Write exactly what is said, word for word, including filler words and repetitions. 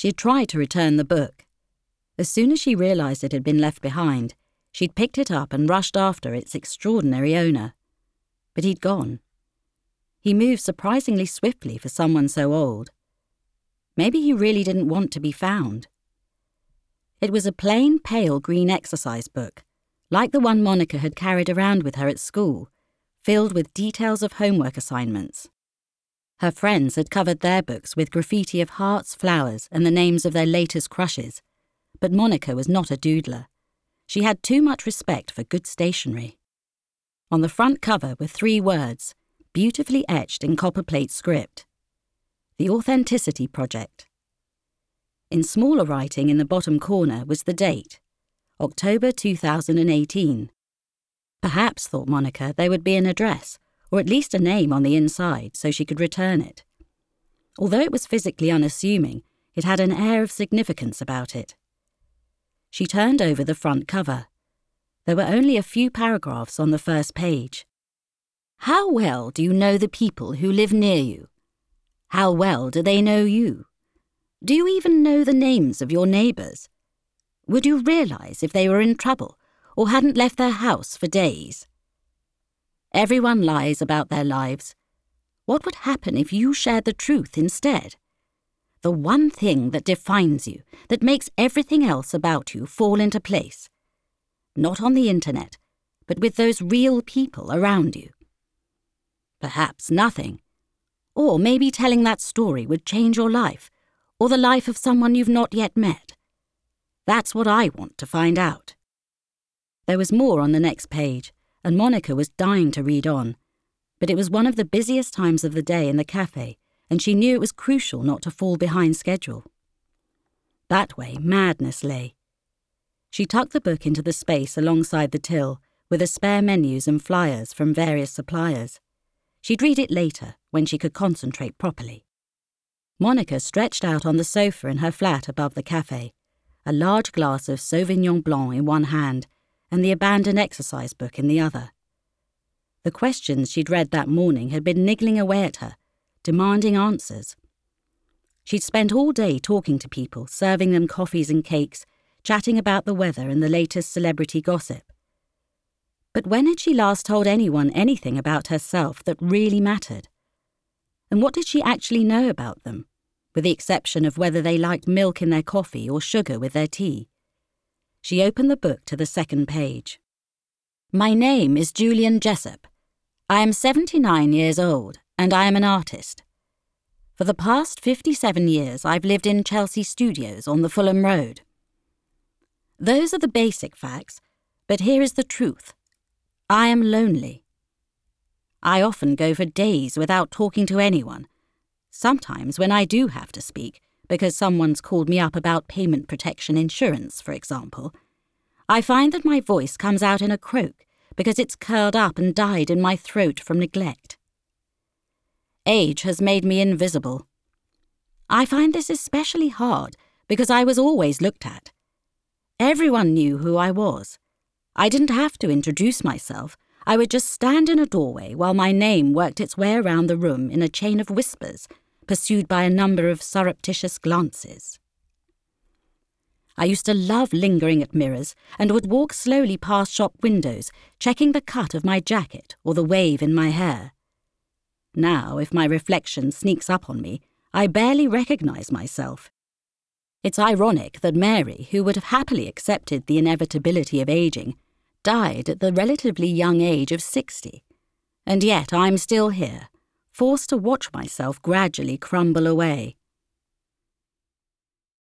She had tried to return the book. As soon as she realised it had been left behind, she'd picked it up and rushed after its extraordinary owner. But he'd gone. He moved surprisingly swiftly for someone so old. Maybe he really didn't want to be found. It was a plain, pale green exercise book, like the one Monica had carried around with her at school, filled with details of homework assignments. Her friends had covered their books with graffiti of hearts, flowers, and the names of their latest crushes, but Monica was not a doodler. She had too much respect for good stationery. On the front cover were three words, beautifully etched in copperplate script. The Authenticity Project. In smaller writing in the bottom corner was the date, October two thousand eighteen. Perhaps, thought Monica, there would be an address, or at least a name on the inside, so she could return it. Although it was physically unassuming, it had an air of significance about it. She turned over the front cover. There were only a few paragraphs on the first page. How well do you know the people who live near you? How well do they know you? Do you even know the names of your neighbours? Would you realise if they were in trouble or hadn't left their house for days? Everyone lies about their lives. What would happen if you shared the truth instead? The one thing that defines you, that makes everything else about you fall into place. Not on the internet, but with those real people around you. Perhaps nothing. Or maybe telling that story would change your life, or the life of someone you've not yet met. That's what I want to find out. There was more on the next page, and Monica was dying to read on, but it was one of the busiest times of the day in the cafe, and she knew it was crucial not to fall behind schedule. That way, madness lay. She tucked the book into the space alongside the till, with the spare menus and flyers from various suppliers. She'd read it later, when she could concentrate properly. Monica stretched out on the sofa in her flat above the cafe, a large glass of Sauvignon Blanc in one hand and the abandoned exercise book in the other. The questions she'd read that morning had been niggling away at her, demanding answers. She'd spent all day talking to people, serving them coffees and cakes, chatting about the weather and the latest celebrity gossip. But when had she last told anyone anything about herself that really mattered? And what did she actually know about them, with the exception of whether they liked milk in their coffee or sugar with their tea? She opened the book to the second page. My name is Julian Jessup. I am seventy-nine years old, and I am an artist. For the past fifty-seven years, I've lived in Chelsea Studios on the Fulham Road. Those are the basic facts, but here is the truth. I am lonely. I often go for days without talking to anyone. Sometimes when I do have to speak, because someone's called me up about payment protection insurance, for example, I find that my voice comes out in a croak because it's curled up and died in my throat from neglect. Age has made me invisible. I find this especially hard because I was always looked at. Everyone knew who I was. I didn't have to introduce myself. I would just stand in a doorway while my name worked its way around the room in a chain of whispers, pursued by a number of surreptitious glances. I used to love lingering at mirrors and would walk slowly past shop windows, checking the cut of my jacket or the wave in my hair. Now, if my reflection sneaks up on me, I barely recognize myself. It's ironic that Mary, who would have happily accepted the inevitability of aging, died at the relatively young age of sixty, and yet I'm still here, forced to watch myself gradually crumble away.